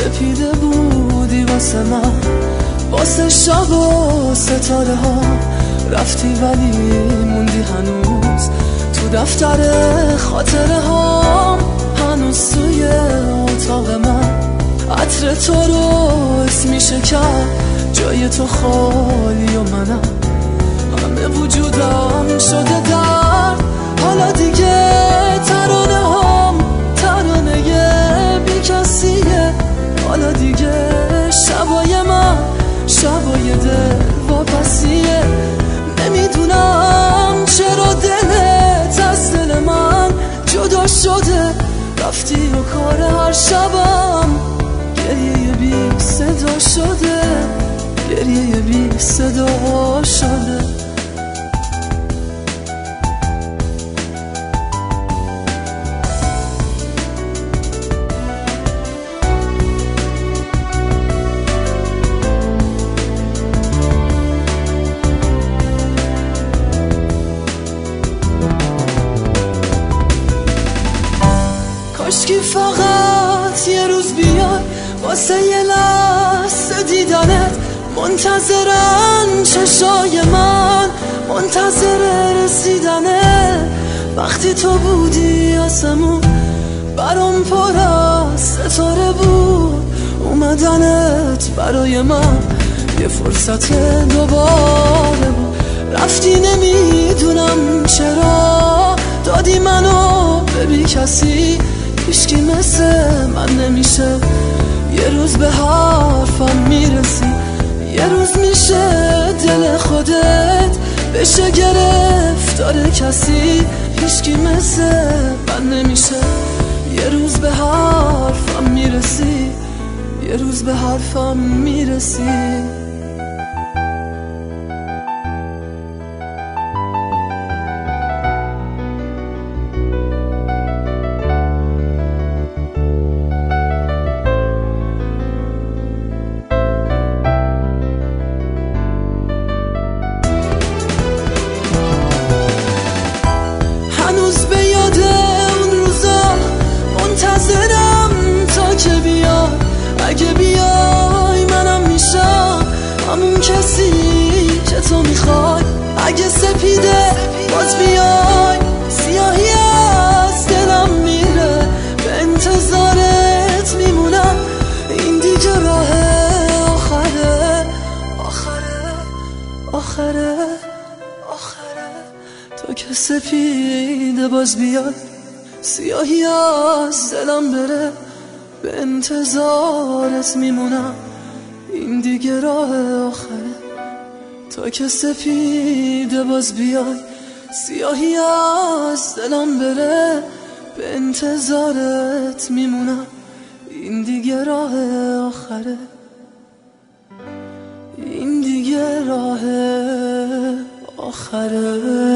سپیده بودی واسه من، واسه شب و ستاره ها. رفتی ولی موندی هنوز تو دفتر خاطره ها. هنوز توی اتاق من عطر تو رو حس میشه کرد. جای تو خالی و منم همه وجودم شده درد. حالا دیگه ترانه هم ترانه بی کسیه. حالا دیگه شبای من شبای دل واپسیه. نمیدونم چرا دلت از دل من جدا شده. رفتی و کار هر شبم گریه بی صدا شده. گریه بی صدا شده. کاشکی فقط یه روز بیای واسه یه لحظه دیدنت. منتظرن چشای من منتظر رسیدنه. وقتی تو بودی آسمون برام پر از ستاره بود. اومدنت برای من یه فرصت دوباره بود. رفتی نمیدونم چرا دادی منو به بی کسی. هیچکی مثل من نمیشه. یه روز به حرفم میرسی، یه روز میشه دل خودت بشه گرفتار کسی. هیچکی مثل من نمیشه. یه روز به حرفم میرسی، یه روز به حرفم میرسی. هنوز به یاد اون روزا منتظرم تا که بیای. اگه بیای منم میشم همون کسی که تو میخوای. اگه سپیده باز بیای سیاهی از دلم میره. به انتظارت میمونم این دیگه راه آخره. آخره آخره آخره. تا که سپیده باز بیاد سیاهی از دلم بره. به انتظارت میمونم این دیگه راه آخره. تا که سپیده باز بیای سیاهی از دلم بره. به انتظارت میمونم این دیگه راه آخره. این دیگه راه آخره.